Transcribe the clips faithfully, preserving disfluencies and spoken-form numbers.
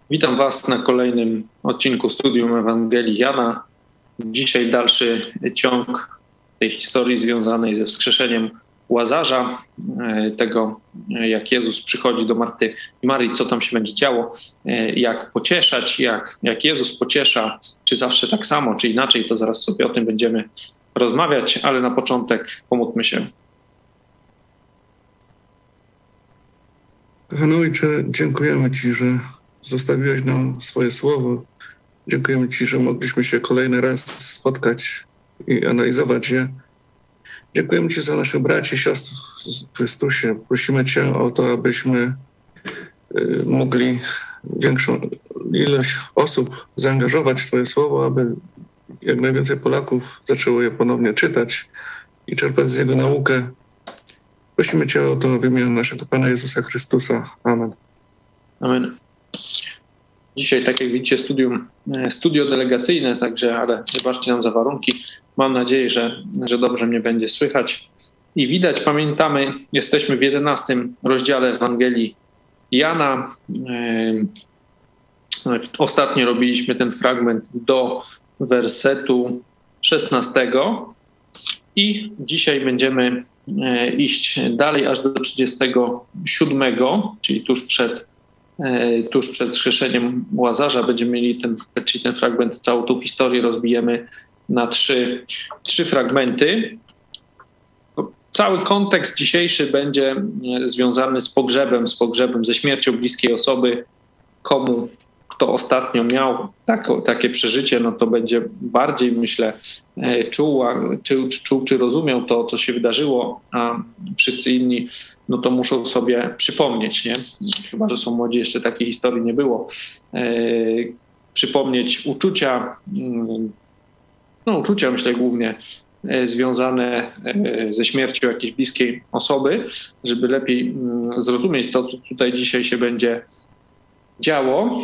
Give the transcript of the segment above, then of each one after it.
Witam Was na kolejnym odcinku Studium Ewangelii Jana. Dzisiaj dalszy ciąg tej historii związanej ze wskrzeszeniem Łazarza, tego jak Jezus przychodzi do Marty i Maryi, co tam się będzie działo, jak pocieszać, jak, jak Jezus pociesza, czy zawsze tak samo, czy inaczej, to zaraz sobie o tym będziemy rozmawiać, ale na początek pomódlmy się. Kochany Ojcze, dziękujemy Ci, że zostawiłeś nam swoje słowo. Dziękujemy Ci, że mogliśmy się kolejny raz spotkać i analizować je. Dziękujemy Ci za naszych braci i siostry w Chrystusie. Prosimy Cię o to, abyśmy mogli większą ilość osób zaangażować w Twoje słowo, aby jak najwięcej Polaków zaczęło je ponownie czytać i czerpać z jego naukę. Prosimy Cię o to w imieniu naszego Pana Jezusa Chrystusa. Amen. Amen. Dzisiaj, tak jak widzicie, studium, studio delegacyjne, także, ale wybaczcie nam za warunki. Mam nadzieję, że, że dobrze mnie będzie słychać i widać. Pamiętamy, jesteśmy w jedenastym rozdziale Ewangelii Jana. Ostatnio robiliśmy ten fragment do wersetu szesnastego i dzisiaj będziemy iść dalej aż do trzydziestego siódmego, czyli tuż przed tuż przed wskrzeszeniem Łazarza. Będziemy mieli ten, czyli ten fragment, całą tą historię rozbijemy na trzy, trzy fragmenty. Cały kontekst dzisiejszy będzie związany z pogrzebem, z pogrzebem, ze śmiercią bliskiej osoby. Komu, kto ostatnio miał tak, takie przeżycie, no to będzie bardziej, myślę, czuł, czy, czuł, czy rozumiał to, co się wydarzyło, a wszyscy inni, no to muszą sobie przypomnieć, nie? Chyba że są młodzi, jeszcze takiej historii nie było. E, przypomnieć uczucia, no uczucia, myślę, głównie e, związane e, ze śmiercią jakiejś bliskiej osoby, żeby lepiej m, zrozumieć to, co tutaj dzisiaj się będzie działo.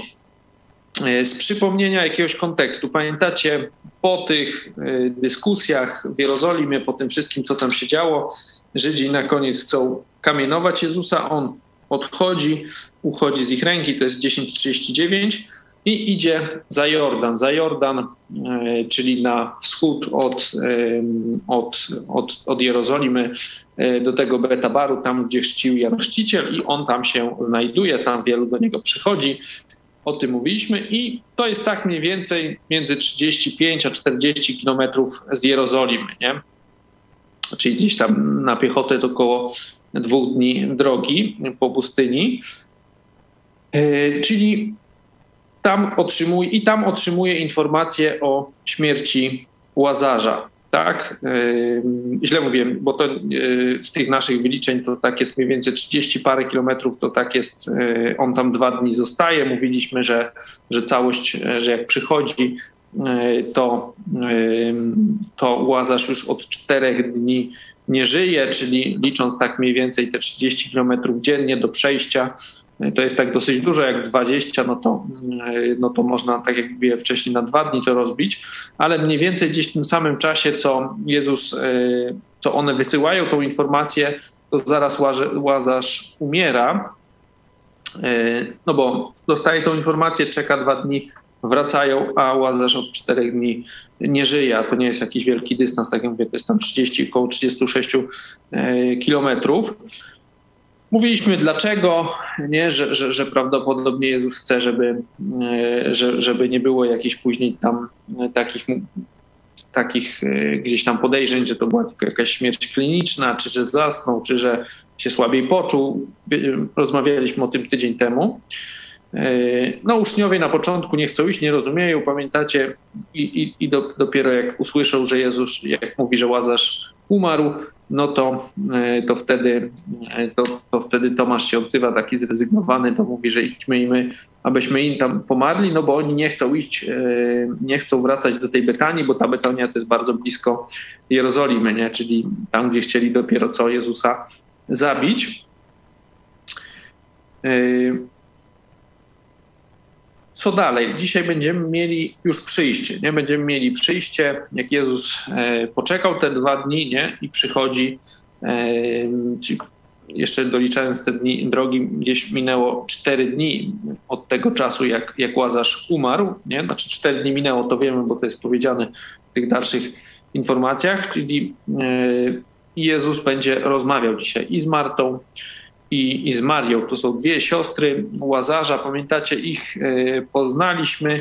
Z przypomnienia jakiegoś kontekstu. Pamiętacie, po tych dyskusjach w Jerozolimie, po tym wszystkim, co tam się działo, Żydzi na koniec chcą kamienować Jezusa. On odchodzi, uchodzi z ich ręki, to jest dziesięć trzydzieści dziewięć i idzie za Jordan. Za Jordan, czyli na wschód od, od, od, od Jerozolimy do tego Betabaru, tam gdzie chrzcił Jan Chrzciciel, i on tam się znajduje, tam wielu do niego przychodzi. O tym mówiliśmy i to jest tak mniej więcej między trzydzieści pięć a czterdzieści kilometrów z Jerozolimy, nie? Czyli gdzieś tam na piechotę to około dwóch dni drogi po pustyni. Yy, czyli tam otrzymuje, i tam otrzymuje informacje o śmierci Łazarza. Tak, yy, źle mówię, bo to yy, z tych naszych wyliczeń to tak jest mniej więcej trzydzieści parę kilometrów, to tak jest, yy, on tam dwa dni zostaje. Mówiliśmy, że, że całość, że jak przychodzi, yy, to, yy, to Łazarz już od czterech dni nie żyje, czyli licząc tak mniej więcej te trzydzieści kilometrów dziennie do przejścia, to jest tak dosyć dużo, jak dwadzieścia, no to, no to można, tak jak mówiłem wcześniej, na dwa dni to rozbić, ale mniej więcej gdzieś w tym samym czasie, co Jezus, co one wysyłają tą informację, to zaraz Łazarz umiera, no bo dostaje tą informację, czeka dwa dni, wracają, a Łazarz od czterech dni nie żyje, a to nie jest jakiś wielki dystans, tak jak mówię, to jest tam trzydzieści, około trzydzieści sześć kilometrów. Mówiliśmy dlaczego, nie? Że, że, że prawdopodobnie Jezus chce, żeby, że, żeby nie było jakichś później tam takich, takich gdzieś tam podejrzeń, że to była tylko jakaś śmierć kliniczna, czy że zasnął, czy że się słabiej poczuł. Rozmawialiśmy o tym tydzień temu. No uczniowie na początku nie chcą iść, nie rozumieją, pamiętacie, i, i, i do, dopiero jak usłyszą, że Jezus, jak mówi, że Łazarz umarł, no to, to, wtedy, to, to wtedy Tomasz się odzywa, taki zrezygnowany, to mówi, że idźmy i my, abyśmy im tam pomarli, no bo oni nie chcą iść, nie chcą wracać do tej Betanii, bo ta Betania to jest bardzo blisko Jerozolimy, nie? Czyli tam, gdzie chcieli dopiero co Jezusa zabić. Co dalej? Dzisiaj będziemy mieli już przyjście, nie? Będziemy mieli przyjście, jak Jezus e, poczekał te dwa dni, nie? I przychodzi, e, czyli jeszcze doliczając te dni drogi, gdzieś minęło cztery dni od tego czasu, jak, jak Łazarz umarł, nie? Znaczy cztery dni minęło, to wiemy, bo to jest powiedziane w tych dalszych informacjach, czyli Jezus będzie rozmawiał dzisiaj i z Martą, i, i z Marią. To są dwie siostry Łazarza, pamiętacie, ich poznaliśmy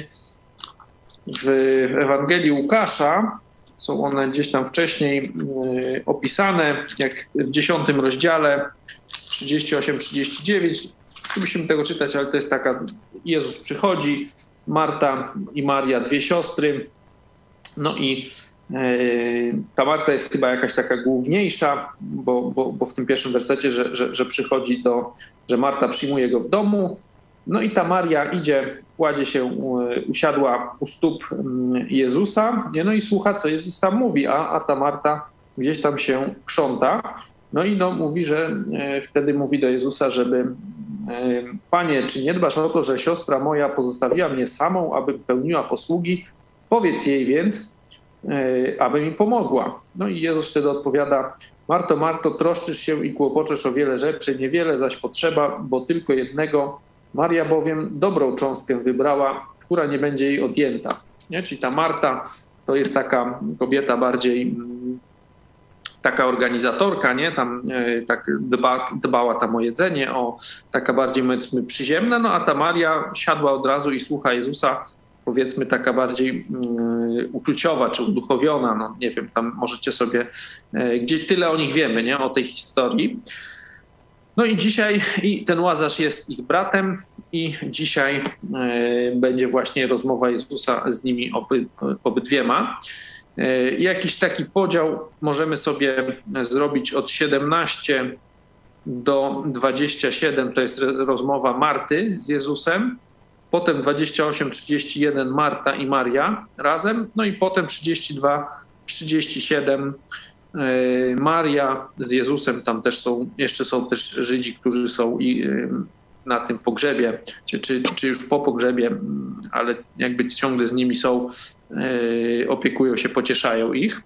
w, w Ewangelii Łukasza. Są one gdzieś tam wcześniej opisane, jak w dziesiątym rozdziale, trzydzieści osiem trzydzieści dziewięć. Nie musimy tego czytać, ale to jest taka, Jezus przychodzi, Marta i Maria, dwie siostry. No i ta Marta jest chyba jakaś taka główniejsza, bo, bo, bo w tym pierwszym wersecie, że, że, że przychodzi do, że Marta przyjmuje go w domu. No i ta Maria idzie, kładzie się, usiadła u stóp Jezusa, no i słucha, co Jezus tam mówi, a, a ta Marta gdzieś tam się krząta. No i no, mówi, że wtedy mówi do Jezusa, żeby Panie, czy nie dbasz o to, że siostra moja pozostawiła mnie samą, aby pełniła posługi? Powiedz jej więc, aby mi pomogła. No i Jezus wtedy odpowiada: Marto, Marto, troszczysz się i kłopoczesz o wiele rzeczy, niewiele zaś potrzeba, bo tylko jednego. Maria bowiem dobrą cząstkę wybrała, która nie będzie jej odjęta. Nie? Czyli ta Marta to jest taka kobieta bardziej taka organizatorka, nie? Tam e, tak dba, dbała tam o jedzenie, o taka bardziej, powiedzmy, przyziemna, no a ta Maria siadła od razu i słucha Jezusa, powiedzmy taka bardziej y, uczuciowa czy uduchowiona, no nie wiem, tam możecie sobie, y, gdzieś tyle o nich wiemy, nie? O tej historii. No i dzisiaj i ten Łazarz jest ich bratem i dzisiaj y, będzie właśnie rozmowa Jezusa z nimi oby, obydwiema. Y, jakiś taki podział możemy sobie zrobić od siedemnaście do dwudziestu siedmiu, to jest rozmowa Marty z Jezusem. Potem dwadzieścia osiem trzydzieści jeden Marta i Maria razem, no i potem trzydzieści dwa trzydzieści siedem Maria z Jezusem. Tam też są, jeszcze są też Żydzi, którzy są i na tym pogrzebie, czy, czy, czy już po pogrzebie, ale jakby ciągle z nimi są, opiekują się, pocieszają ich.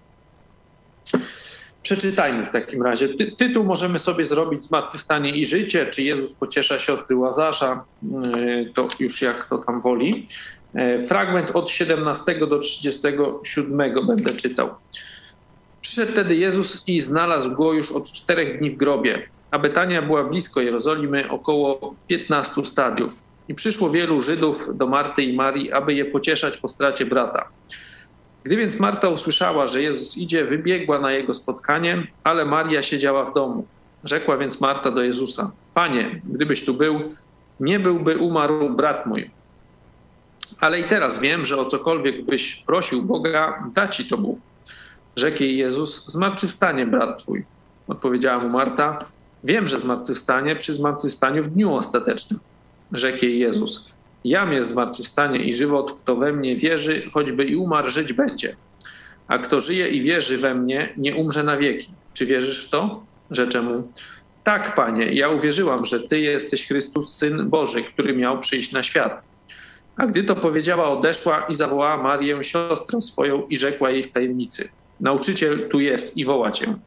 Przeczytajmy w takim razie. Ty, tytuł możemy sobie zrobić Zmartwychwstanie i życie, czy Jezus pociesza siostry Łazarza, to już jak to tam woli. Fragment od siedemnastego do trzydziestego siódmego będę czytał. Przyszedł wtedy Jezus i znalazł go już od czterech dni w grobie, a Betania była blisko Jerozolimy, około piętnastu stadiów. I przyszło wielu Żydów do Marty i Marii, aby je pocieszać po stracie brata. Gdy więc Marta usłyszała, że Jezus idzie, wybiegła na jego spotkanie, ale Maria siedziała w domu. Rzekła więc Marta do Jezusa: Panie, gdybyś tu był, nie byłby umarł brat mój. Ale i teraz wiem, że o cokolwiek byś prosił Boga, da ci to Bóg. Rzekł jej Jezus: zmartwychwstanie brat twój. Odpowiedziała mu Marta: wiem, że zmartwychwstanie przy zmartwychwstaniu w dniu ostatecznym. Rzekł jej Jezus: jam jest zmartwychwstanie i żywot, kto we mnie wierzy, choćby i umarł, żyć będzie. A kto żyje i wierzy we mnie, nie umrze na wieki. Czy wierzysz w to? Rzecze mu: tak, Panie, ja uwierzyłam, że Ty jesteś Chrystus, Syn Boży, który miał przyjść na świat. A gdy to powiedziała, odeszła i zawołała Marię, siostrę swoją, i rzekła jej w tajemnicy: Nauczyciel tu jest i woła Cię.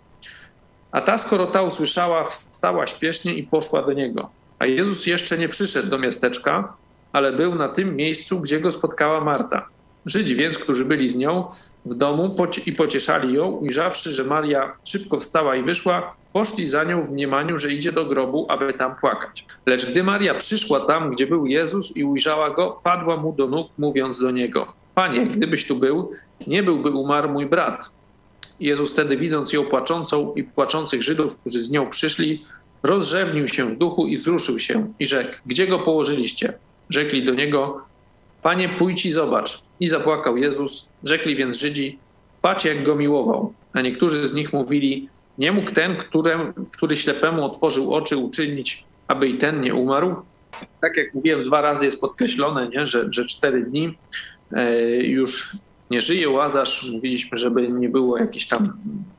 A ta, skoro ta usłyszała, wstała śpiesznie i poszła do Niego. A Jezus jeszcze nie przyszedł do miasteczka, ale był na tym miejscu, gdzie Go spotkała Marta. Żydzi więc, którzy byli z nią w domu i pocieszali ją, ujrzawszy, że Maria szybko wstała i wyszła, poszli za nią w mniemaniu, że idzie do grobu, aby tam płakać. Lecz gdy Maria przyszła tam, gdzie był Jezus i ujrzała Go, padła Mu do nóg, mówiąc do Niego: Panie, gdybyś tu był, nie byłby umarł mój brat. Jezus wtedy, widząc ją płaczącą i płaczących Żydów, którzy z nią przyszli, rozrzewnił się w duchu i wzruszył się i rzekł: Gdzie Go położyliście? Rzekli do Niego: Panie, pójdź i zobacz. I zapłakał Jezus. Rzekli więc Żydzi: patrz, jak Go miłował. A niektórzy z nich mówili: nie mógł ten, który, który ślepemu otworzył oczy, uczynić, aby i ten nie umarł? Tak jak mówiłem, dwa razy jest podkreślone, nie? Że, że cztery dni e, już nie żyje Łazarz. Mówiliśmy, żeby nie było jakichś tam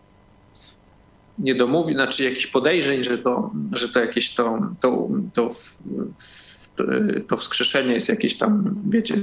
niedomówień, znaczy jakichś podejrzeń, że to, że to jakieś to, to, to, to, to wskrzeszenie jest jakieś tam, wiecie,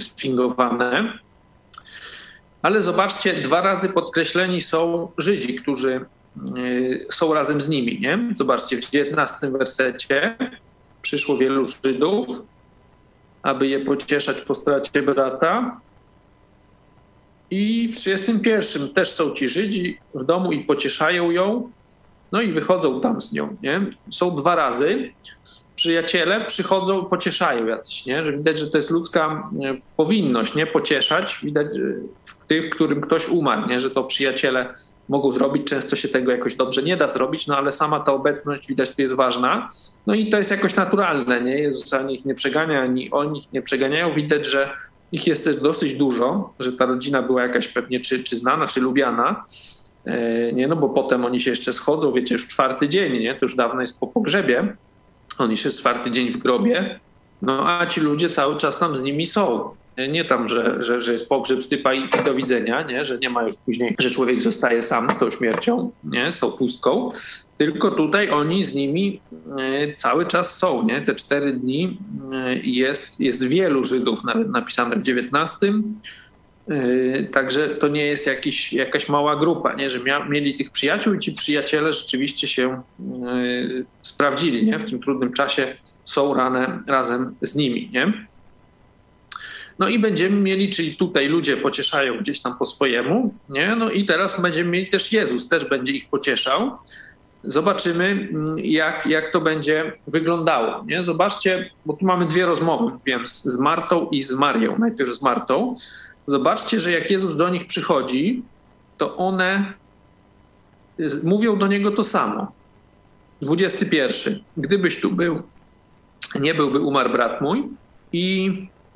sfingowane. Ale zobaczcie, dwa razy podkreśleni są Żydzi, którzy są razem z nimi, nie? Zobaczcie, w dziewiętnastym wersecie przyszło wielu Żydów, aby je pocieszać po stracie brata. I w trzydziestym pierwszym też są ci Żydzi w domu i pocieszają ją, no i wychodzą tam z nią, nie? Są dwa razy. Przyjaciele przychodzą, pocieszają jacyś, nie? Że widać, że to jest ludzka powinność, nie? Pocieszać. Widać w tym, którym ktoś umarł, nie? Że to przyjaciele mogą zrobić. Często się tego jakoś dobrze nie da zrobić, no ale sama ta obecność, widać, tu jest ważna. No i to jest jakoś naturalne, nie? Jezus ani ich nie przegania, ani oni ich nie przeganiają. Widać, że ich jest też dosyć dużo, że ta rodzina była jakaś pewnie czy, czy znana, czy lubiana. Nie? No bo potem oni się jeszcze schodzą, wiecie, już czwarty dzień, nie? To już dawno jest po pogrzebie. On już jest czwarty dzień w grobie, no a ci ludzie cały czas tam z nimi są. Nie tam, że, że, że jest pogrzeb stypa i do widzenia, nie? Że nie ma już później, że człowiek zostaje sam z tą śmiercią, nie? Z tą pustką, tylko tutaj oni z nimi cały czas są. Nie? Te cztery dni jest, jest wielu Żydów, nawet napisane w dziewiętnastym. Także to nie jest jakiś, jakaś mała grupa, nie? Że mia, mieli tych przyjaciół i ci przyjaciele rzeczywiście się y, sprawdzili, nie? W tym trudnym czasie są rane, razem z nimi. Nie? No i będziemy mieli, czyli tutaj ludzie pocieszają gdzieś tam po swojemu, nie? No i teraz będziemy mieli też Jezus, też będzie ich pocieszał. Zobaczymy, jak, jak to będzie wyglądało. Nie? Zobaczcie, bo tu mamy dwie rozmowy, wiem, z, z Martą i z Marią. Najpierw z Martą. Zobaczcie, że jak Jezus do nich przychodzi, to one mówią do Niego to samo. dwudziesty pierwszy. Gdybyś tu był, nie byłby umarł brat mój. I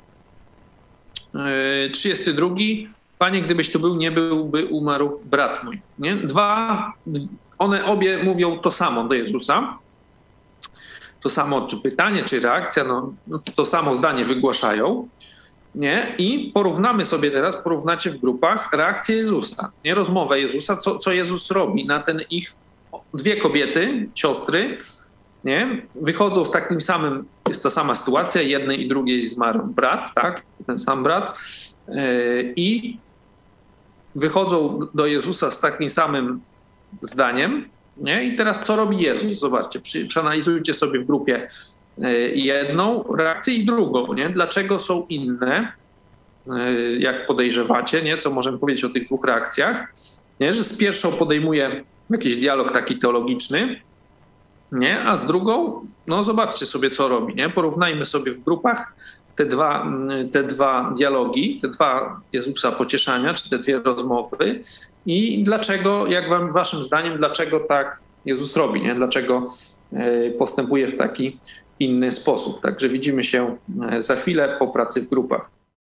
trzydziesty drugi. Panie, gdybyś tu był, nie byłby umarł brat mój. Nie? Dwa, one obie mówią to samo do Jezusa. To samo, czy pytanie, czy reakcja, no, to samo zdanie wygłaszają. Nie? I porównamy sobie teraz, porównacie w grupach reakcję Jezusa, nie? Rozmowę Jezusa, co, co Jezus robi na ten ich, dwie kobiety, siostry, nie? Wychodzą z takim samym, jest ta sama sytuacja, jednej i drugiej zmarł brat, tak? Ten sam brat yy, i wychodzą do Jezusa z takim samym zdaniem, nie? I teraz co robi Jezus? Zobaczcie, przy, przeanalizujcie sobie w grupie jedną reakcję i drugą, nie? Dlaczego są inne, jak podejrzewacie, nie? Co możemy powiedzieć o tych dwóch reakcjach, nie? Że z pierwszą podejmuje jakiś dialog taki teologiczny, nie? A z drugą, no zobaczcie sobie, co robi, nie? Porównajmy sobie w grupach te dwa, te dwa dialogi, te dwa Jezusa pocieszania, czy te dwie rozmowy i dlaczego, jak wam, waszym zdaniem, dlaczego tak Jezus robi, nie? Dlaczego postępuje w taki inny sposób. Także widzimy się za chwilę po pracy w grupach.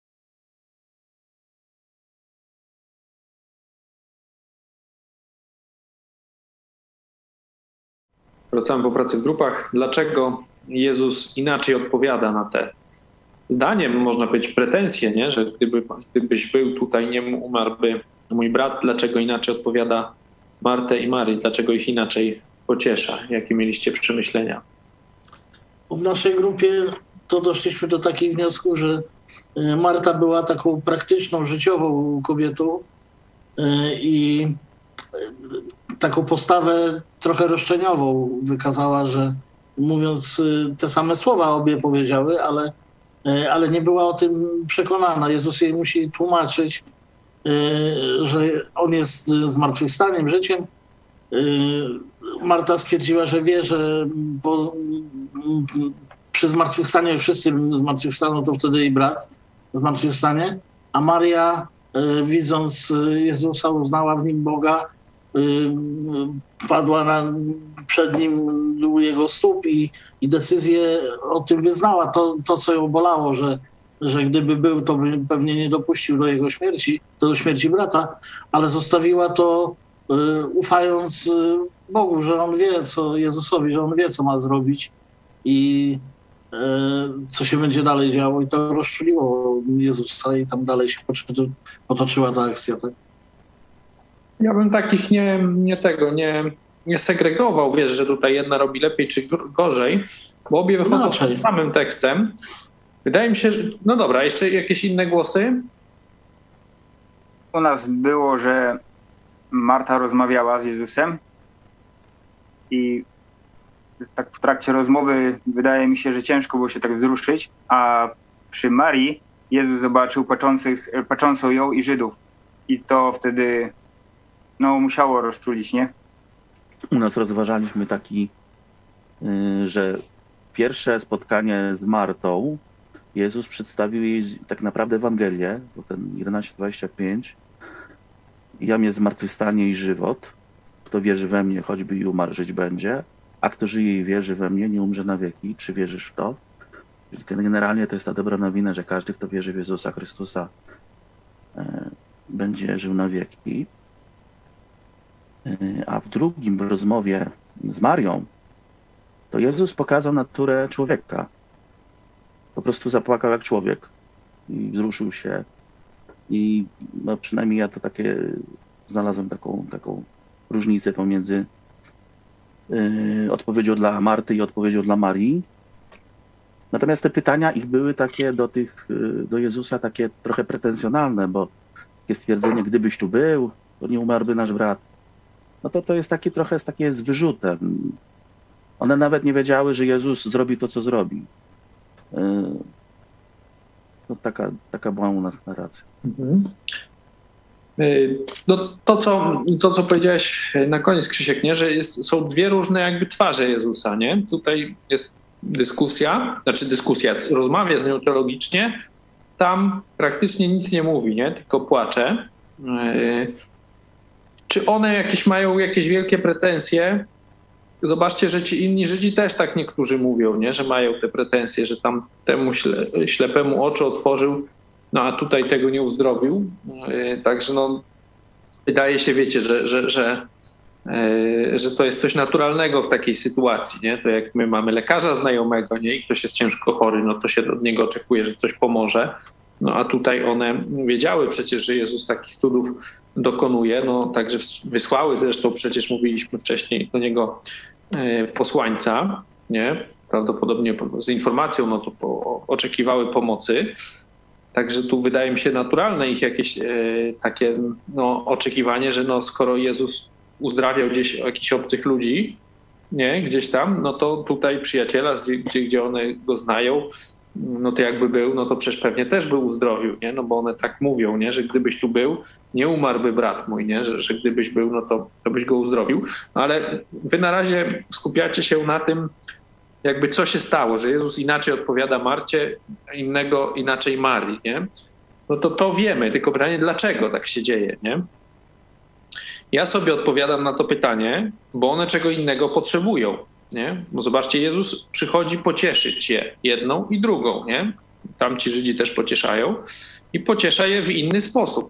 Wracamy po pracy w grupach. Dlaczego Jezus inaczej odpowiada na te, zdaniem można powiedzieć, pretensje, nie? Że gdyby, gdybyś był tutaj, nie umarłby mój brat, dlaczego inaczej odpowiada Martę i Marii, dlaczego ich inaczej pociesza? Jakie mieliście przemyślenia? W naszej grupie to doszliśmy do takich wniosków, że Marta była taką praktyczną, życiową kobietą i taką postawę trochę roszczeniową wykazała, że mówiąc te same słowa obie powiedziały, ale, ale nie była o tym przekonana. Jezus jej musi tłumaczyć, że On jest zmartwychwstaniem, życiem. Marta stwierdziła, że wie, że po, przy zmartwychwstaniu wszyscy zmartwychwstaną, to wtedy jej brat zmartwychwstanie, a Maria, widząc Jezusa, uznała w nim Boga, padła na, przed nim u jego stóp i, i decyzję o tym wyznała. To, to, co ją bolało, że, że gdyby był, to by pewnie nie dopuścił do jego śmierci, do śmierci brata, ale zostawiła to ufając Bogu, że On wie, co Jezusowi, że On wie, co ma zrobić i co się będzie dalej działo. I to rozczuliło Jezusa i tam dalej się potoczyła ta akcja. Tak? Ja bym takich nie, nie tego, nie, nie segregował, wiesz, że tutaj jedna robi lepiej czy gorzej, bo obie wychodzą z tym samym tekstem. Wydaje mi się, że... No dobra, jeszcze jakieś inne głosy? U nas było, że Marta rozmawiała z Jezusem, i tak w trakcie rozmowy wydaje mi się, że ciężko było się tak wzruszyć, a przy Marii Jezus zobaczył patrzących, patrzącą ją i Żydów i to wtedy no, musiało rozczulić, nie? U nas rozważaliśmy taki, yy, że pierwsze spotkanie z Martą Jezus przedstawił jej tak naprawdę Ewangelię, bo ten jedenaście dwadzieścia pięć, jam jest zmartwychwstanie i żywot, kto wierzy we mnie, choćby i umarł, żyć będzie, a kto żyje i wierzy we mnie, nie umrze na wieki. Czy wierzysz w to? Generalnie to jest ta dobra nowina, że każdy, kto wierzy w Jezusa Chrystusa, e, będzie żył na wieki. E, a w drugim, w rozmowie z Marią, to Jezus pokazał naturę człowieka. Po prostu zapłakał jak człowiek i wzruszył się. I no, przynajmniej ja to takie znalazłem taką, taką różnicę pomiędzy yy, odpowiedzią dla Marty i odpowiedzią dla Marii. Natomiast te pytania ich były takie do tych, yy, do Jezusa takie trochę pretensjonalne, bo takie stwierdzenie, gdybyś tu był, to nie umarłby nasz brat. No to to jest takie trochę takie z wyrzutem. One nawet nie wiedziały, że Jezus zrobi to, co zrobi. Yy, no taka, taka była u nas narracja. Mhm. No, to, co, to, co powiedziałeś na koniec, Krzysiek, nie? Że jest, są dwie różne jakby twarze Jezusa, nie? Tutaj jest dyskusja, znaczy dyskusja, rozmawia z nią teologicznie, tam praktycznie nic nie mówi, nie? Tylko płacze. Yy, czy one jakieś mają jakieś wielkie pretensje? Zobaczcie, że ci inni Żydzi też tak niektórzy mówią, nie? Że mają te pretensje, że tam temu śle, ślepemu oczy otworzył, no a tutaj tego nie uzdrowił. Yy, także no, wydaje się, wiecie, że, że, że, yy, że to jest coś naturalnego w takiej sytuacji, nie? To jak my mamy lekarza znajomego, nie? I ktoś jest ciężko chory, no to się od niego oczekuje, że coś pomoże. No a tutaj one wiedziały przecież, że Jezus takich cudów dokonuje, no także wysłały zresztą, przecież mówiliśmy wcześniej do niego yy, posłańca, nie? Prawdopodobnie z informacją, no to po, oczekiwały pomocy. Także tu wydaje mi się naturalne ich jakieś e, takie no, oczekiwanie, że no, skoro Jezus uzdrawiał gdzieś jakichś obcych ludzi, nie, gdzieś tam, no to tutaj przyjaciela, gdzie, gdzie one go znają, no to jakby był, no to przecież pewnie też by uzdrowił, nie, no bo one tak mówią, nie, że gdybyś tu był, nie umarłby brat mój, nie, że, że gdybyś był, no to, to byś go uzdrowił. No, ale wy na razie skupiacie się na tym, jakby co się stało, że Jezus inaczej odpowiada Marcie, innego inaczej Marii, nie? No to to wiemy, tylko pytanie, dlaczego tak się dzieje, nie? Ja sobie odpowiadam na to pytanie, bo one czego innego potrzebują, nie? Bo zobaczcie, Jezus przychodzi pocieszyć je, jedną i drugą, nie? Tamci Żydzi też pocieszają i pociesza je w inny sposób.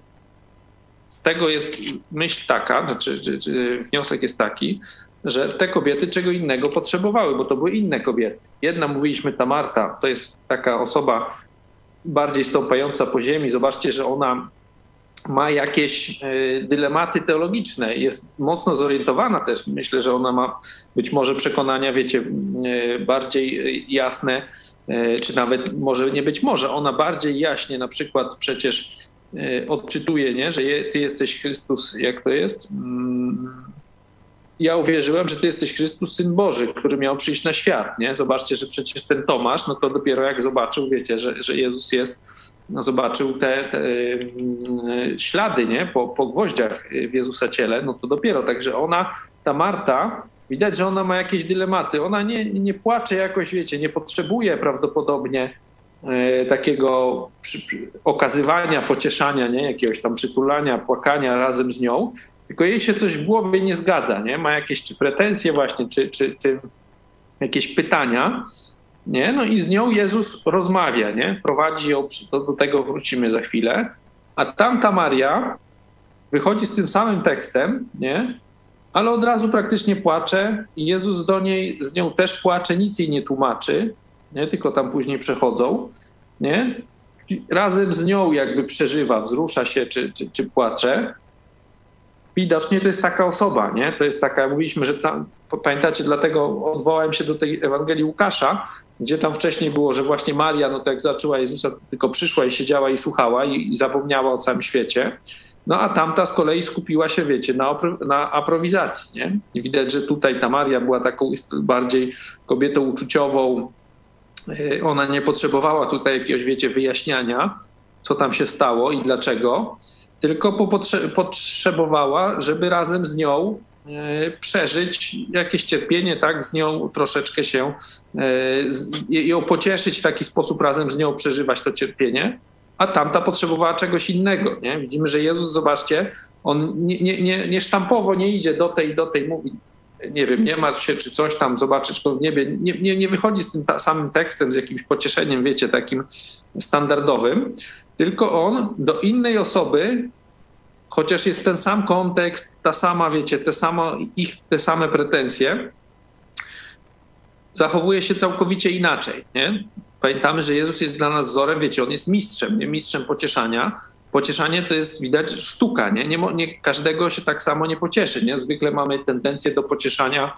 Z tego jest myśl taka, znaczy wniosek jest taki, że te kobiety czego innego potrzebowały, bo to były inne kobiety. Jedna, mówiliśmy, ta Marta, to jest taka osoba bardziej stąpająca po ziemi. Zobaczcie, że ona ma jakieś dylematy teologiczne, jest mocno zorientowana też. Myślę, że ona ma być może przekonania, wiecie, bardziej jasne, czy nawet może nie być może, ona bardziej jaśnie na przykład przecież odczytuje, nie, że ty jesteś Chrystus, jak to jest? Ja uwierzyłem, że ty jesteś Chrystus, Syn Boży, który miał przyjść na świat, nie? Zobaczcie, że przecież ten Tomasz, no to dopiero jak zobaczył, wiecie, że, że Jezus jest, no zobaczył te, te ślady, nie? Po, po gwoździach w Jezusa ciele, no to dopiero. Także ona, ta Marta, widać, że ona ma jakieś dylematy. Ona nie, nie płacze jakoś, wiecie, nie potrzebuje prawdopodobnie e, takiego przy, okazywania, pocieszania, nie? Jakiegoś tam przytulania, płakania razem z nią. Tylko jej się coś w głowie nie zgadza, nie? Ma jakieś czy pretensje właśnie, czy, czy, czy jakieś pytania, nie? No i z nią Jezus rozmawia, nie? Prowadzi ją, do, do tego wrócimy za chwilę, a tamta Maria wychodzi z tym samym tekstem, nie? Ale od razu praktycznie płacze i Jezus do niej, z nią też płacze, nic jej nie tłumaczy, nie? Tylko tam później przechodzą, nie? Razem z nią jakby przeżywa, wzrusza się, czy, czy, czy płacze. Widocznie to jest taka osoba, nie? To jest taka, mówiliśmy, że tam, pamiętacie, dlatego odwołałem się do tej Ewangelii Łukasza, gdzie tam wcześniej było, że właśnie Maria, no to jak zaczęła Jezusa, tylko przyszła i siedziała i słuchała i, i zapomniała o całym świecie. No a tamta z kolei skupiła się, wiecie, na, opro, na aprowizacji, nie? I widać, że tutaj ta Maria była taką bardziej kobietą uczuciową. Ona nie potrzebowała tutaj jakiegoś, wiecie, wyjaśniania, co tam się stało i dlaczego, tylko potrze- potrzebowała, żeby razem z nią e, przeżyć jakieś cierpienie, tak, z nią troszeczkę się, e, z, ją pocieszyć w taki sposób, razem z nią przeżywać to cierpienie, a tamta potrzebowała czegoś innego, nie? Widzimy, że Jezus, zobaczcie, on nie, nie, nie, nie sztampowo nie idzie do tej, do tej, mówi, nie wiem, nie martw się, czy coś tam, zobaczysz to w niebie. Nie, nie, nie wychodzi z tym ta, samym tekstem, z jakimś pocieszeniem, wiecie, takim standardowym, tylko on do innej osoby, chociaż jest ten sam kontekst, ta sama, wiecie, te, samo, ich, te same pretensje, zachowuje się całkowicie inaczej, nie? Pamiętamy, że Jezus jest dla nas wzorem, wiecie, on jest mistrzem, nie? Mistrzem pocieszania. Pocieszanie to jest, widać, sztuka, nie? Nie, nie każdego się tak samo nie pocieszy, nie? Zwykle mamy tendencję do pocieszania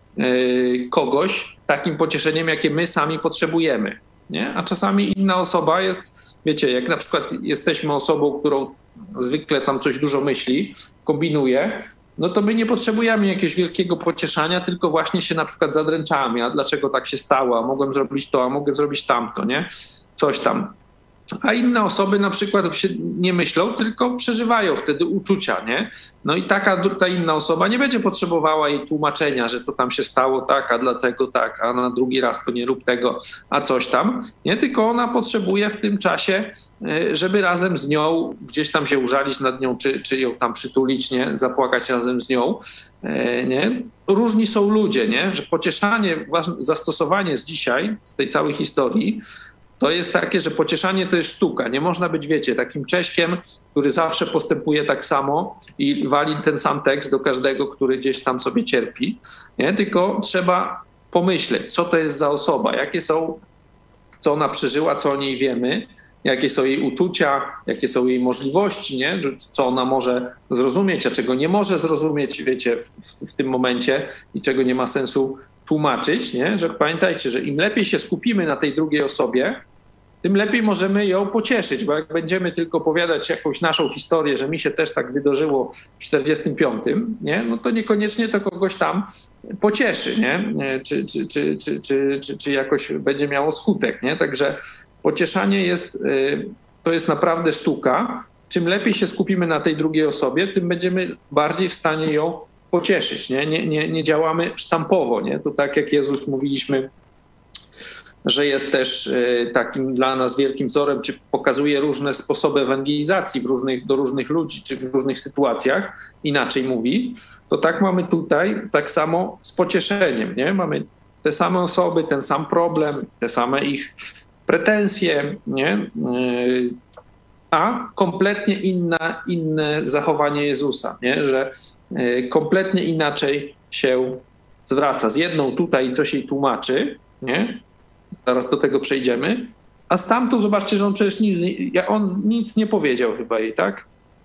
yy, kogoś takim pocieszeniem, jakie my sami potrzebujemy, nie? A czasami inna osoba jest, wiecie, jak na przykład jesteśmy osobą, którą zwykle tam coś dużo myśli, kombinuje, no to my nie potrzebujemy jakiegoś wielkiego pocieszania, tylko właśnie się na przykład zadręczamy, a dlaczego tak się stało, a mogłem zrobić to, a mogę zrobić tamto, nie? Coś tam. A inne osoby na przykład się nie myślą, tylko przeżywają wtedy uczucia, nie? No i taka ta inna osoba nie będzie potrzebowała jej tłumaczenia, że to tam się stało tak, a dlatego tak, a na drugi raz to nie rób tego, a coś tam, nie? Tylko ona potrzebuje w tym czasie, żeby razem z nią gdzieś tam się użalić nad nią, czy, czy ją tam przytulić, nie? Zapłakać razem z nią, nie? Różni są ludzie, nie? Że pocieszanie, zastosowanie z dzisiaj, z tej całej historii, to jest takie, że pocieszanie to jest sztuka. Nie można być, wiecie, takim Cześkiem, który zawsze postępuje tak samo i wali ten sam tekst do każdego, który gdzieś tam sobie cierpi. Nie? Tylko trzeba pomyśleć, co to jest za osoba, jakie są, co ona przeżyła, co o niej wiemy, jakie są jej uczucia, jakie są jej możliwości, nie? Co ona może zrozumieć, a czego nie może zrozumieć, wiecie, w, w, w tym momencie i czego nie ma sensu tłumaczyć, nie? Że pamiętajcie, że im lepiej się skupimy na tej drugiej osobie, tym lepiej możemy ją pocieszyć, bo jak będziemy tylko opowiadać jakąś naszą historię, że mi się też tak wydarzyło w czterdziestym piątym, nie? No to niekoniecznie to kogoś tam pocieszy, nie? Czy, czy, czy, czy, czy, czy, czy jakoś będzie miało skutek, nie? Także pocieszanie jest, to jest naprawdę sztuka. Czym lepiej się skupimy na tej drugiej osobie, tym będziemy bardziej w stanie ją pocieszyć, nie? Nie, nie, nie działamy sztampowo, nie? To tak jak Jezus mówiliśmy, że jest też takim dla nas wielkim wzorem, czy pokazuje różne sposoby ewangelizacji w różnych, do różnych ludzi, czy w różnych sytuacjach, inaczej mówi, to tak mamy tutaj, tak samo z pocieszeniem, nie? Mamy te same osoby, ten sam problem, te same ich pretensje, nie? A kompletnie inna, inne zachowanie Jezusa, nie? Że kompletnie inaczej się zwraca. Z jedną tutaj coś jej tłumaczy, nie? Zaraz do tego przejdziemy, a z tamtą zobaczcie, że on przecież nic, on nic nie powiedział chyba jej, tak?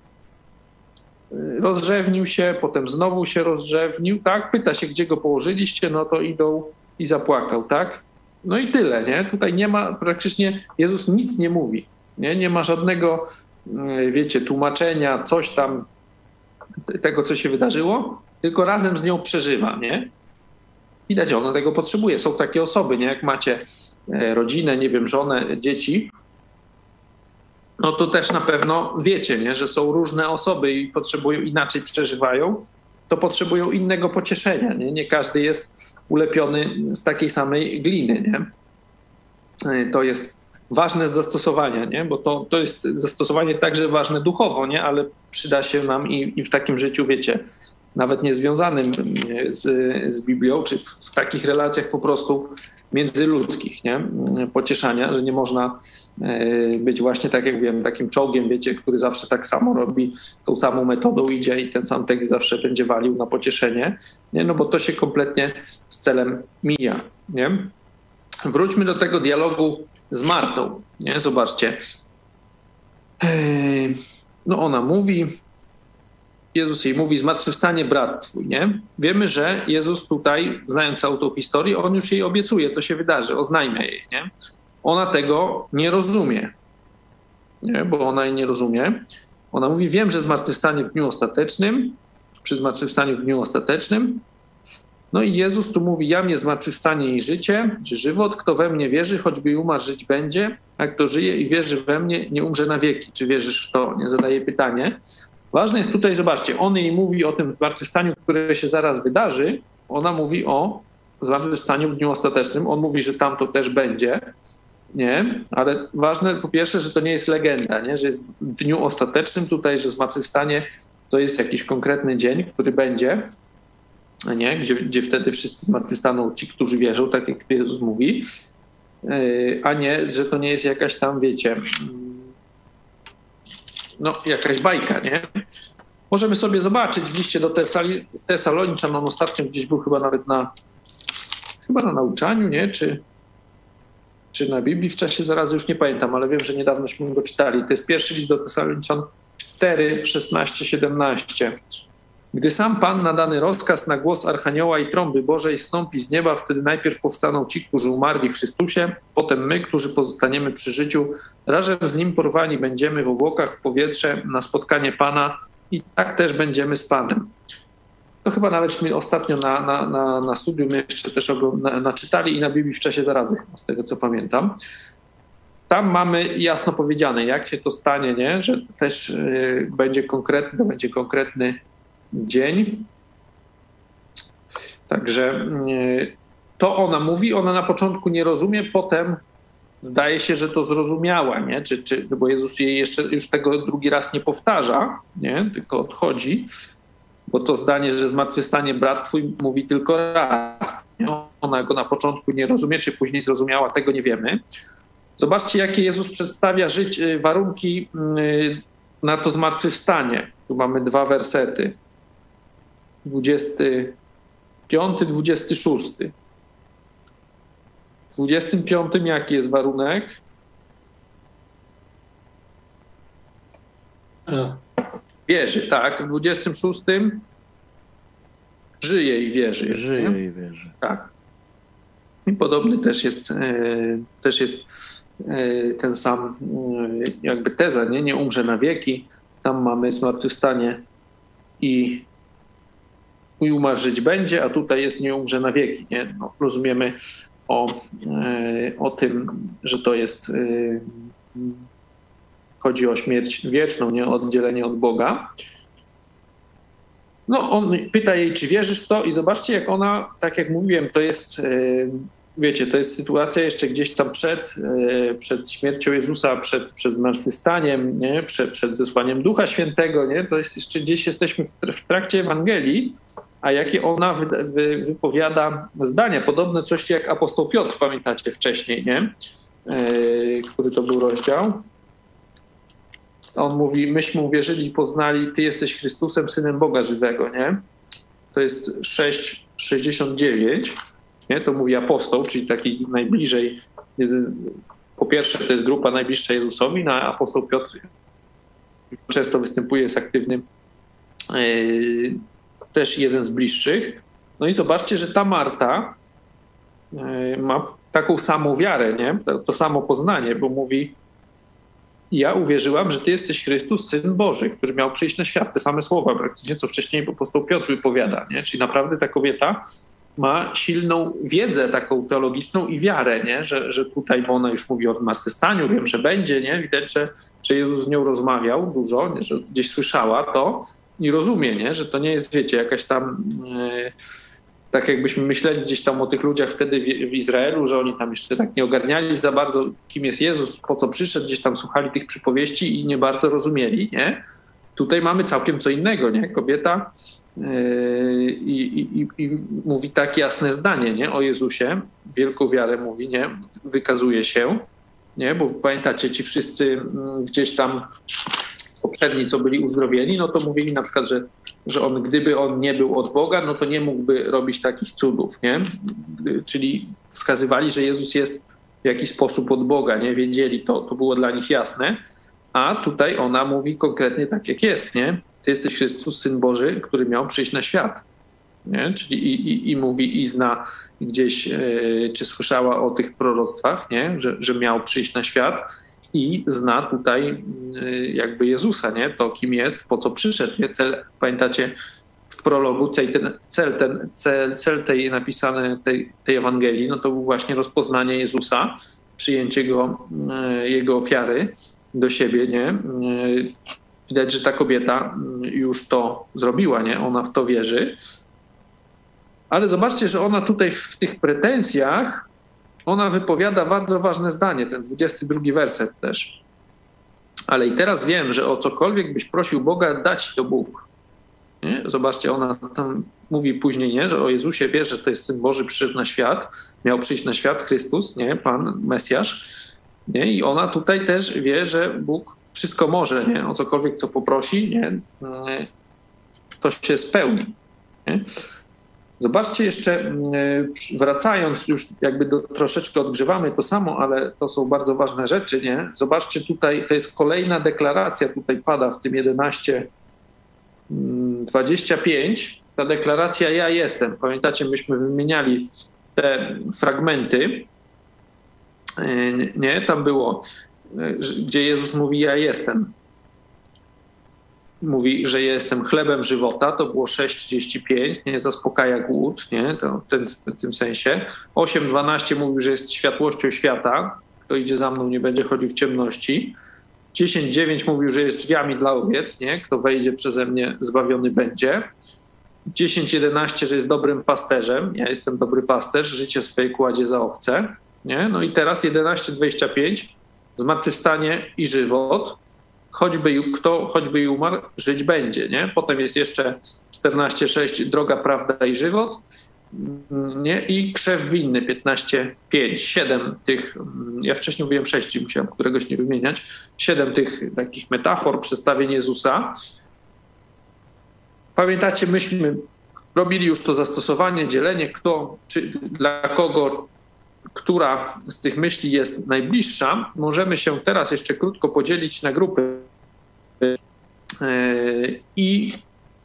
Rozrzewnił się, potem znowu się rozrzewnił, tak? Pyta się, gdzie go położyliście, no to idą i zapłakał, tak? No i tyle, nie? Tutaj nie ma, praktycznie Jezus nic nie mówi, nie? Nie ma żadnego, wiecie, tłumaczenia, coś tam, tego, co się wydarzyło, tylko razem z nią przeżywa, nie? Widać, ona tego potrzebuje. Są takie osoby, nie? Jak macie rodzinę, nie wiem, żonę, dzieci, no to też na pewno wiecie, nie? Że są różne osoby i potrzebują, inaczej przeżywają, to potrzebują innego pocieszenia, nie? Nie każdy jest ulepiony z takiej samej gliny, nie? To jest ważne z zastosowania, nie? Bo to, to jest zastosowanie także ważne duchowo, nie? Ale przyda się nam i, i w takim życiu, wiecie, nawet niezwiązanym z, z Biblią, czy w, w takich relacjach po prostu międzyludzkich, nie? Pocieszania, że nie można y, być właśnie, tak jak wiem, takim czołgiem, wiecie, który zawsze tak samo robi, tą samą metodą idzie i ten sam tekst zawsze będzie walił na pocieszenie, nie? No bo to się kompletnie z celem mija, nie? Wróćmy do tego dialogu z Martą, nie? Zobaczcie. Yy, no ona mówi, Jezus jej mówi, zmartwychwstanie brat twój, nie? Wiemy, że Jezus tutaj, znając całą tą historię, on już jej obiecuje, co się wydarzy, oznajmia jej, nie? Ona tego nie rozumie, nie? Bo ona jej nie rozumie. Ona mówi, wiem, że zmartwychwstanie w dniu ostatecznym, przy zmartwychwstaniu w dniu ostatecznym. No i Jezus tu mówi, jam jest zmartwychwstanie i życie, czy żywot, kto we mnie wierzy, choćby i umarł, żyć będzie, a kto żyje i wierzy we mnie, nie umrze na wieki. Czy wierzysz w to? Nie zadaje pytanie. Ważne jest tutaj, zobaczcie, on jej mówi o tym zmartwychwstaniu, które się zaraz wydarzy. Ona mówi o zmartwychwstaniu w dniu ostatecznym. On mówi, że tam to też będzie. Nie, ale ważne po pierwsze, że to nie jest legenda, nie? Że jest w dniu ostatecznym tutaj, że zmartwychwstanie to jest jakiś konkretny dzień, który będzie, nie? Gdzie, gdzie wtedy wszyscy zmartwychwstaną, ci, którzy wierzą, tak jak Jezus mówi, a nie, że to nie jest jakaś tam, wiecie, no jakaś bajka, nie? Możemy sobie zobaczyć w liście do Tesali, Tesaloniczan, on ostatnio gdzieś był chyba nawet na, chyba na nauczaniu, nie? Czy czy na Biblii w czasie zarazy, już nie pamiętam, ale wiem, że niedawnośmy go czytali. To jest pierwszy list do Tesaloniczan cztery, szesnaście, siedemnaście. Gdy sam Pan nadany rozkaz na głos Archanioła i trąby Bożej stąpi z nieba, wtedy najpierw powstaną ci, którzy umarli w Chrystusie, potem my, którzy pozostaniemy przy życiu, razem z Nim porwani będziemy w obłokach w powietrze na spotkanie Pana i tak też będziemy z Panem. To chyba nawetśmy ostatnio na, na, na, na studium jeszcze też na, naczytali i na Biblii w czasie zarazy, z tego co pamiętam. Tam mamy jasno powiedziane, jak się to stanie, nie? Że też y, będzie konkretny, będzie konkretny dzień. Także y, to ona mówi, ona na początku nie rozumie, potem zdaje się, że to zrozumiała, nie? Czy, czy, bo Jezus jej jeszcze już tego drugi raz nie powtarza, nie? Tylko odchodzi. Bo to zdanie, że zmartwychwstanie brat twój mówi tylko raz. Ona go na początku nie rozumie, czy później zrozumiała, tego nie wiemy. Zobaczcie, jakie Jezus przedstawia żyć, warunki na to zmartwychwstanie. Tu mamy dwa wersety. dwudziesty piąty, dwudziesty szósty. W dwudziestym piątym jaki jest warunek? No. Wierzy, tak. W dwudziestym szóstym żyje i wierzy. Jest, żyje nie? i wierzy. Tak. I podobny też jest, e, też jest e, ten sam e, jakby teza, nie? Nie umrze na wieki. Tam mamy zmartwychwstanie i, i umarł, żyć będzie, a tutaj jest nie umrze na wieki. Nie? No, rozumiemy o, e, o tym, że to jest e, chodzi o śmierć wieczną, nie o oddzielenie od Boga. No, on pyta jej, czy wierzysz w to? I zobaczcie, jak ona, tak jak mówiłem, to jest, wiecie, to jest sytuacja jeszcze gdzieś tam przed, przed śmiercią Jezusa, przed, przed zmartwychwstaniem, nie? Przed, przed zesłaniem Ducha Świętego, nie? To jest jeszcze gdzieś jesteśmy w trakcie Ewangelii, a jakie ona wy, wy, wypowiada zdania. Podobne coś jak apostoł Piotr, pamiętacie wcześniej, nie? Który to był rozdział. On mówi, myśmy uwierzyli i poznali, Ty jesteś Chrystusem, Synem Boga żywego, nie? To jest sześć sześćdziesiąt dziewięć, nie? To mówi apostoł, czyli taki najbliżej, po pierwsze to jest grupa najbliższa Jezusowi, no a apostoł Piotr często występuje, jest aktywnym, yy, też jeden z bliższych. No i zobaczcie, że ta Marta yy, ma taką samą wiarę, nie? To, to samo poznanie, bo mówi, ja uwierzyłam, że Ty jesteś Chrystus, Syn Boży, który miał przyjść na świat. Te same słowa praktycznie, co wcześniej apostoł Piotr wypowiada. Nie? Czyli naprawdę ta kobieta ma silną wiedzę taką teologiczną i wiarę, nie? Że, że tutaj, bo ona już mówi o zmartwychwstaniu, wiem, że będzie, nie? Widać, że, że Jezus z nią rozmawiał dużo, nie? Że gdzieś słyszała to i rozumie, nie? Że to nie jest, wiecie, jakaś tam... Yy, tak jakbyśmy myśleli gdzieś tam o tych ludziach wtedy w, w Izraelu, że oni tam jeszcze tak nie ogarniali za bardzo, kim jest Jezus, po co przyszedł, gdzieś tam słuchali tych przypowieści i nie bardzo rozumieli, nie? Tutaj mamy całkiem co innego, nie? Kobieta yy, i, i, i mówi tak jasne zdanie, nie? O Jezusie, wielką wiarę mówi, nie? Wykazuje się, nie? Bo pamiętacie, ci wszyscy gdzieś tam poprzedni, co byli uzdrowieni, no to mówili na przykład, że że on, gdyby on nie był od Boga, no to nie mógłby robić takich cudów, nie? Czyli wskazywali, że Jezus jest w jakiś sposób od Boga, nie? Wiedzieli to, to było dla nich jasne, a tutaj ona mówi konkretnie tak, jak jest, nie? Ty jesteś Chrystus, Syn Boży, który miał przyjść na świat, nie? Czyli i, i, i mówi i zna gdzieś, yy, czy słyszała o tych proroctwach, nie? Że, że miał przyjść na świat i zna tutaj jakby Jezusa, nie? To kim jest, po co przyszedł, nie? Cel, pamiętacie w prologu, cel ten, cel, ten, cel, cel tej napisane tej, tej Ewangelii, no to był właśnie rozpoznanie Jezusa, przyjęcie go, jego ofiary do siebie, nie? Widać, że ta kobieta już to zrobiła, nie? Ona w to wierzy. Ale zobaczcie, że ona tutaj w tych pretensjach, ona wypowiada bardzo ważne zdanie, ten dwudziesty drugi werset też. Ale i teraz wiem, że o cokolwiek byś prosił Boga, da ci to Bóg. Nie? Zobaczcie, ona tam mówi później, nie? Że o Jezusie wie, że to jest Syn Boży, przyszedł na świat, miał przyjść na świat Chrystus, nie? Pan, Mesjasz. Nie? I ona tutaj też wie, że Bóg wszystko może, nie? O cokolwiek co poprosi, nie? To się spełni. Nie? Zobaczcie jeszcze, wracając już jakby do, troszeczkę odgrzewamy to samo, ale to są bardzo ważne rzeczy, nie? Zobaczcie tutaj, to jest kolejna deklaracja, tutaj pada w tym jedenaście dwadzieścia pięć, ta deklaracja ja jestem. Pamiętacie, myśmy wymieniali te fragmenty, nie? Tam było, gdzie Jezus mówi ja jestem. Mówi, że ja jestem chlebem żywota, to było sześć trzydzieści pięć, nie, zaspokaja głód, nie, to w, ten, w tym sensie. osiem dwanaście mówił, że jest światłością świata, kto idzie za mną nie będzie chodził w ciemności. dziesięć dziewięć mówił, że jest drzwiami dla owiec, nie, kto wejdzie przeze mnie zbawiony będzie. dziesięć jedenaście, że jest dobrym pasterzem, ja jestem dobry pasterz, życie swoje kładzie za owce, nie, no i teraz jedenaście dwadzieścia pięć, zmartwychwstanie i żywot. Choćby kto, choćby i umarł, żyć będzie, nie? Potem jest jeszcze czternaście sześć, droga, prawda i żywot, nie? I krzew winny, piętnaście pięć, siedem tych, ja wcześniej mówiłem sześć, musiałem któregoś nie wymieniać, siedem tych takich metafor, przedstawień Jezusa. Pamiętacie, myśmy robili już to zastosowanie, dzielenie, kto, czy dla kogo, która z tych myśli jest najbliższa. Możemy się teraz jeszcze krótko podzielić na grupy i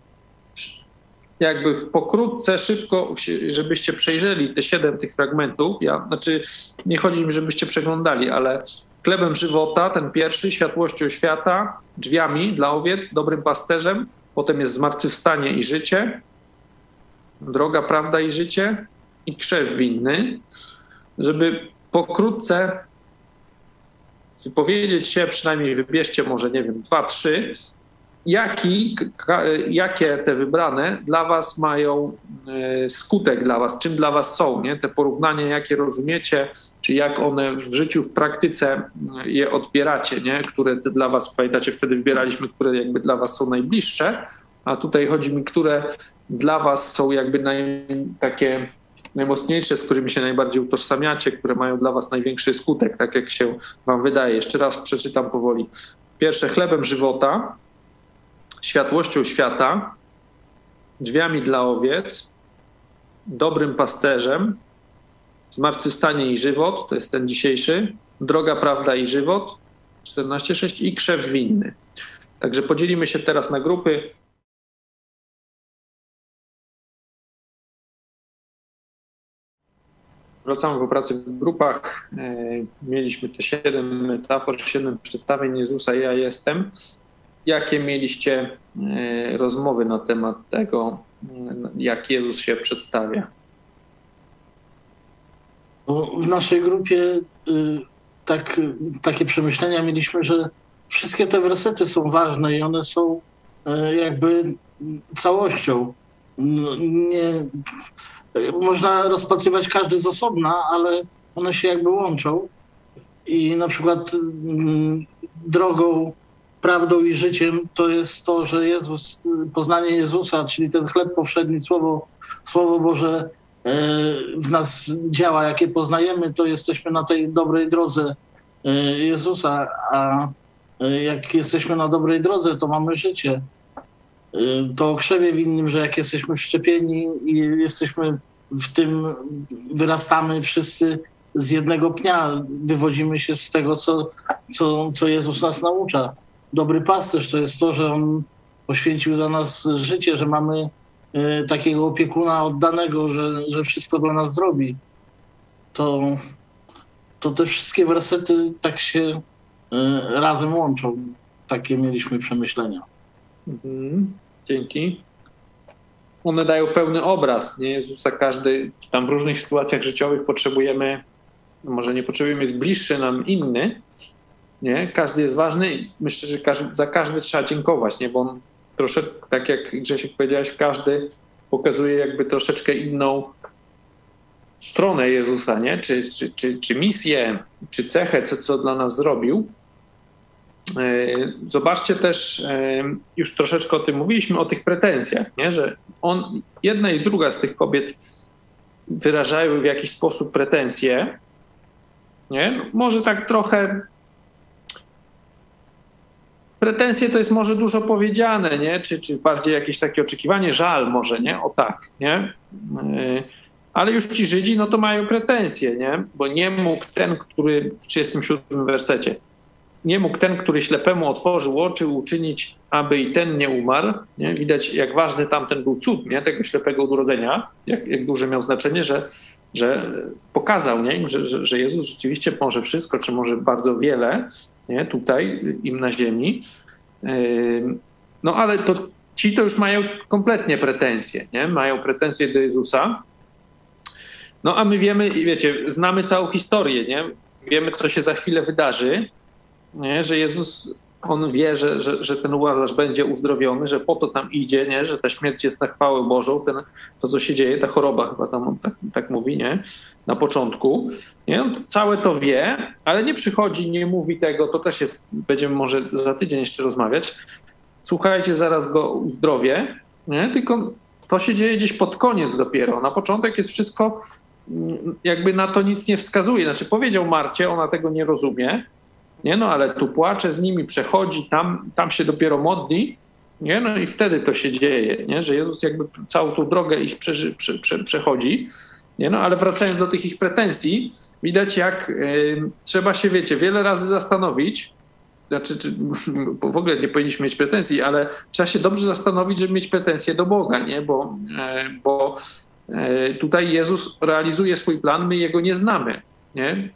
jakby pokrótce, szybko, żebyście przejrzeli te siedem tych fragmentów. Ja, znaczy, nie chodzi mi, żebyście przeglądali, ale chlebem żywota, ten pierwszy, światłością świata, drzwiami dla owiec, dobrym pasterzem, potem jest zmartwychwstanie i życie, droga, prawda i życie i krzew winny. Żeby pokrótce wypowiedzieć się, przynajmniej wybierzcie może, nie wiem, dwa, trzy, jaki, jakie te wybrane dla was mają skutek dla was, czym dla was są, nie? Te porównania, jakie rozumiecie, czy jak one w życiu, w praktyce je odbieracie, nie? Które te dla was, pamiętacie, wtedy wybieraliśmy, które jakby dla was są najbliższe, a tutaj chodzi mi, które dla was są jakby naj, takie najmocniejsze, z którymi się najbardziej utożsamiacie, które mają dla was największy skutek, tak jak się wam wydaje. Jeszcze raz przeczytam powoli. Pierwsze, chlebem żywota, światłością świata, drzwiami dla owiec, dobrym pasterzem, zmartwychwstanie i żywot, to jest ten dzisiejszy, droga, prawda i żywot, czternaście sześć i krzew winny. Także podzielimy się teraz na grupy. Wracamy po pracy w grupach. Mieliśmy te siedem metafor, siedem przedstawień Jezusa, ja jestem. Jakie mieliście rozmowy na temat tego, jak Jezus się przedstawia? W naszej grupie tak, takie przemyślenia mieliśmy, że wszystkie te wersety są ważne i one są jakby całością. Nie, można rozpatrywać każdy z osobna, ale one się jakby łączą. I na przykład drogą, prawdą i życiem to jest to, że Jezus, poznanie Jezusa, czyli ten chleb powszedni, Słowo, Słowo Boże w nas działa. Jakie poznajemy, to jesteśmy na tej dobrej drodze Jezusa, a jak jesteśmy na dobrej drodze, to mamy życie. To o krzewie winnym, że jak jesteśmy wszczepieni i jesteśmy w tym, wyrastamy wszyscy z jednego pnia, wywodzimy się z tego, co, co, co Jezus nas naucza. Dobry pasterz to jest to, że On poświęcił za nas życie, że mamy y, takiego opiekuna oddanego, że, że wszystko dla nas zrobi. To, to te wszystkie wersety tak się razem łączą. Takie mieliśmy przemyślenia. Mhm. Dzięki. One dają pełny obraz, nie? Jezusa każdy, tam w różnych sytuacjach życiowych potrzebujemy, może nie potrzebujemy, jest bliższy nam inny, nie? Każdy jest ważny i myślę, że każdy, za każdy trzeba dziękować, nie? Bo on troszeczkę, tak jak Grzesiek powiedziałeś, każdy pokazuje jakby troszeczkę inną stronę Jezusa, nie? Czy, czy, czy, czy misję, czy cechę, co, co dla nas zrobił. Zobaczcie też, już troszeczkę o tym mówiliśmy, o tych pretensjach, nie? Że on, jedna i druga z tych kobiet wyrażają w jakiś sposób pretensje. Nie? No, może tak trochę pretensje to jest może dużo powiedziane, nie? Czy, czy bardziej jakieś takie oczekiwanie, żal może, nie? O tak, nie? Ale już ci Żydzi, no to mają pretensje, nie? Bo nie mógł ten, który w trzydziestym siódmym wersecie, nie mógł ten, który ślepemu otworzył oczy, uczynić, aby i ten nie umarł. Nie? Widać, jak ważny tamten był cud, nie? Tego ślepego urodzenia, jak, jak duże miał znaczenie, że, że pokazał, nie? Że, że, że Jezus rzeczywiście może wszystko, czy może bardzo wiele, nie? Tutaj im na ziemi. No ale to, ci to już mają kompletnie pretensje, nie? Mają pretensje do Jezusa. No a my wiemy, wiecie, znamy całą historię, nie? Wiemy, co się za chwilę wydarzy. Nie, że Jezus, on wie, że, że, że ten Łazarz będzie uzdrowiony, że po to tam idzie, nie, że ta śmierć jest na chwałę Bożą, ten, to co się dzieje, ta choroba chyba tam on tak, tak mówi, nie, na początku. Nie, on całe to wie, ale nie przychodzi, nie mówi tego, to też jest, będziemy może za tydzień jeszcze rozmawiać. Słuchajcie, zaraz go uzdrowię, nie, tylko to się dzieje gdzieś pod koniec dopiero. Na początek jest wszystko, jakby na to nic nie wskazuje. Znaczy powiedział Marcie, ona tego nie rozumie, nie, no ale tu płacze z nimi, przechodzi, tam, tam się dopiero modli, nie, no i wtedy to się dzieje, nie, że Jezus jakby całą tą drogę ich przeży, prze, prze, przechodzi, nie, no ale wracając do tych ich pretensji, widać jak y, trzeba się, wiecie, wiele razy zastanowić, znaczy czy, w ogóle nie powinniśmy mieć pretensji, ale trzeba się dobrze zastanowić, żeby mieć pretensje do Boga, nie, bo, y, bo y, tutaj Jezus realizuje swój plan, my Jego nie znamy, nie.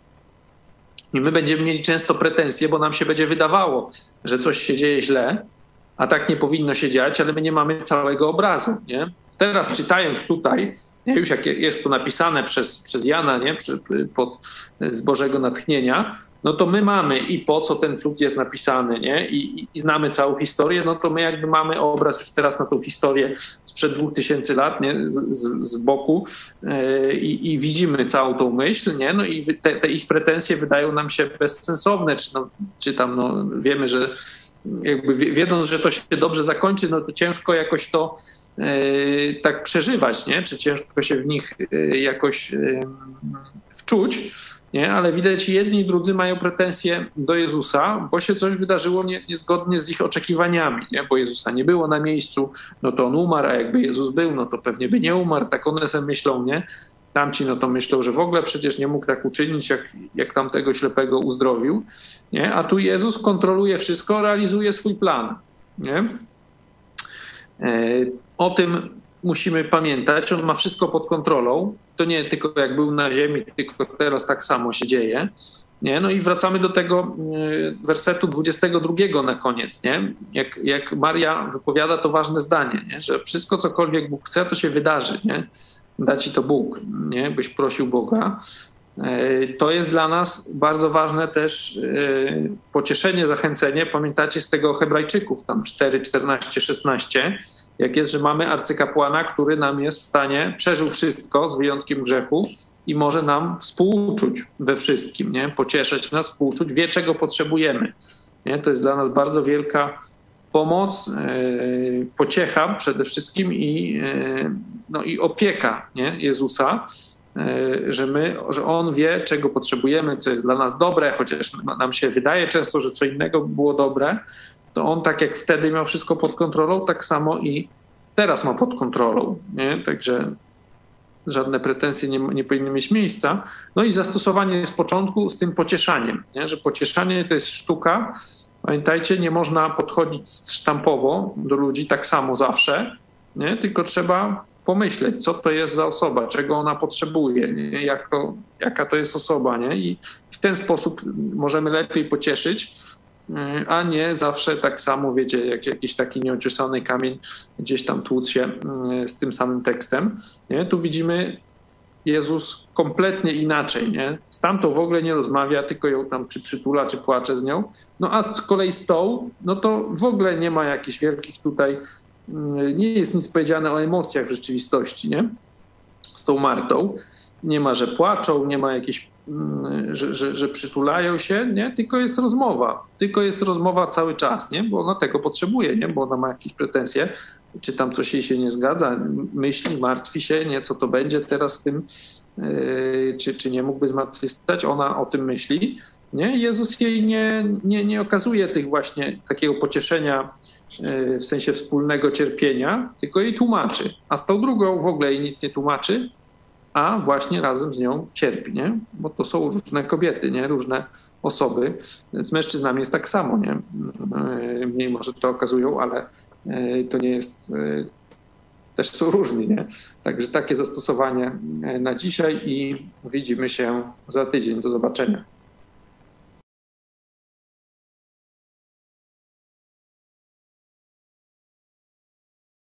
I my będziemy mieli często pretensje, bo nam się będzie wydawało, że coś się dzieje źle, a tak nie powinno się dziać, ale my nie mamy całego obrazu, nie? Teraz czytając tutaj, nie, już jak jest to napisane przez, przez Jana, nie, pod, z Bożego natchnienia, no to my mamy i po co ten cud jest napisany, nie? I, i, i znamy całą historię, no to my jakby mamy obraz już teraz na tą historię sprzed dwóch tysięcy lat, nie? Z, z, z boku yy, i widzimy całą tą myśl, nie? No i te, te ich pretensje wydają nam się bezsensowne, czy, no, czy tam no, wiemy, że jakby wiedząc, że to się dobrze zakończy, no to ciężko jakoś to yy, tak przeżywać, nie? Czy ciężko się w nich yy, jakoś yy, wczuć, nie? Ale widać, jedni i drudzy mają pretensje do Jezusa, bo się coś wydarzyło nie, niezgodnie z ich oczekiwaniami, nie? Bo Jezusa nie było na miejscu, no to on umarł, a jakby Jezus był, no to pewnie by nie umarł, tak one sobie myślą, nie? Tamci no to myślą, że w ogóle przecież nie mógł tak uczynić, jak, jak tamtego ślepego uzdrowił, nie? A tu Jezus kontroluje wszystko, realizuje swój plan, nie? E, o tym musimy pamiętać, on ma wszystko pod kontrolą, to nie tylko jak był na ziemi, tylko teraz tak samo się dzieje, nie? No i wracamy do tego wersetu dwudziestego drugiego na koniec, nie? Jak, jak Maria wypowiada to ważne zdanie, nie? Że wszystko, cokolwiek Bóg chce, to się wydarzy, nie? Da ci to Bóg, nie? Byś prosił Boga. To jest dla nas bardzo ważne też pocieszenie, zachęcenie. Pamiętacie z tego Hebrajczyków, tam cztery, czternaście, szesnaście, jak jest, że mamy arcykapłana, który nam jest w stanie, przeżył wszystko z wyjątkiem grzechu i może nam współczuć we wszystkim, nie? Pocieszać nas, współczuć, wie czego potrzebujemy. Nie? To jest dla nas bardzo wielka pomoc, yy, pociecha przede wszystkim i, yy, no i opieka, nie? Jezusa, yy, że my, że On wie, czego potrzebujemy, co jest dla nas dobre, chociaż nam się wydaje często, że co innego było dobre, to On tak jak wtedy miał wszystko pod kontrolą, tak samo i teraz ma pod kontrolą, nie? Także żadne pretensje nie, nie powinny mieć miejsca. No i zastosowanie z początku z tym pocieszaniem, nie? Że pocieszanie to jest sztuka. Pamiętajcie, nie można podchodzić sztampowo do ludzi tak samo zawsze, nie? Tylko trzeba pomyśleć, co to jest za osoba, czego ona potrzebuje, nie? Jako, jaka to jest osoba, nie? I w ten sposób możemy lepiej pocieszyć, a nie zawsze tak samo, wiecie, jak jakiś taki nieociosany kamień gdzieś tam tłuc się z tym samym tekstem. Nie? Tu widzimy Jezus kompletnie inaczej, nie? Z tamtą w ogóle nie rozmawia, tylko ją tam czy przytula, czy płacze z nią. No a z kolei z tą, no to w ogóle nie ma jakichś wielkich tutaj, nie jest nic powiedziane o emocjach w rzeczywistości, nie? Z tą Martą. Nie ma, że płaczą, nie ma jakiejś, że, że, że przytulają się, nie? Tylko jest rozmowa. Tylko jest rozmowa cały czas, nie? Bo ona tego potrzebuje, nie? Bo ona ma jakieś pretensje, czy tam coś jej się nie zgadza, myśli, martwi się, nie? Co to będzie teraz z tym, yy, czy, czy nie mógłby zmartwychwstać? Ona o tym myśli, nie? Jezus jej nie, nie, nie okazuje tych właśnie takiego pocieszenia yy, w sensie wspólnego cierpienia, tylko jej tłumaczy. A z tą drugą w ogóle jej nic nie tłumaczy, a właśnie razem z nią cierpi, nie? Bo to są różne kobiety, nie? Różne osoby. Z mężczyznami jest tak samo, nie? Mniej może to okazują, ale to nie jest, też są różni, nie? Także takie zastosowanie na dzisiaj i widzimy się za tydzień. Do zobaczenia.